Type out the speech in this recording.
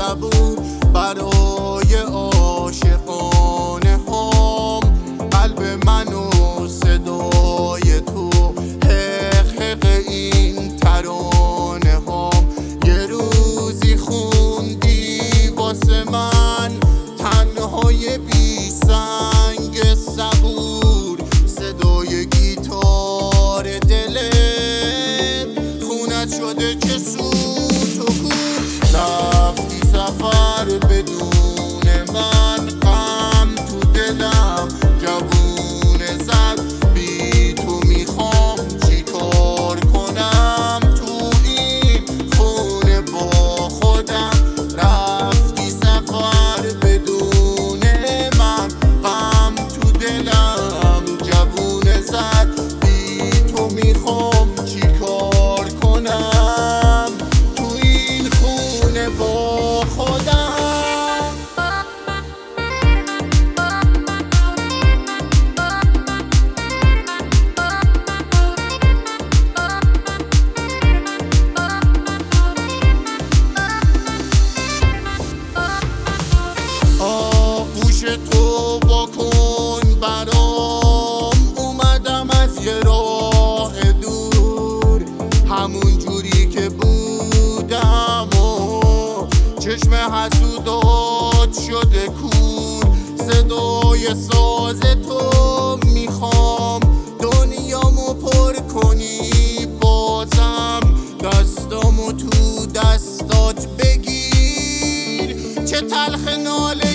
صبور برای عاشقانه هم. قلب من و صدای تو، حق حق این ترانه هم. یه روزی خوندی واسه من تنهای بی سنگ صبور، صدای گیتار دلت خونت شده چه سوت و کور. رفتی سفر بدون من، غم تو دلم جوونه زد. بی تو میخوام چی کار کنم تو این خونه با خودم. رفتی سفر بدون من، غم تو دلم جوونه زد. بی تو میخوام چی کار کنم تو این خونه با خودم. آغوش تو واکن برام، اومدم از یه راه دور، همون جوری که بودم و چشم حسودات شده کور. صدای ساز تو میخوام دنیامو پر کنی بازم. دستامو تو دستات بگیر، چه تلخ ناله